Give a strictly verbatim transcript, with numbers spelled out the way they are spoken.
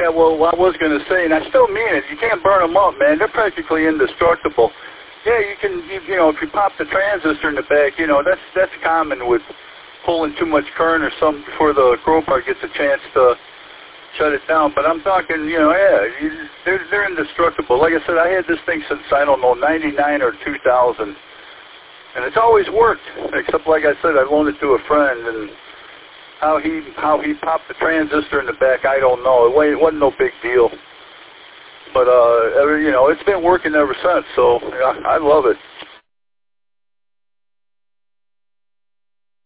Yeah, well, I was going to say, and I still mean it, you can't burn them up, man. They're practically indestructible. Yeah, you can, you, you know, if you pop the transistor in the back, you know, that's that's common with pulling too much current or something before the Growpark gets a chance to shut it down. But I'm talking, you know, yeah, you, they're, they're indestructible. Like I said, I had this thing since, I don't know, ninety-nine or two thousand. And it's always worked, except, like I said, I loaned it to a friend, and how he how he popped the transistor in the back, I don't know. It, it wasn't no big deal. But, uh, you know, it's been working ever since, so yeah, I love it.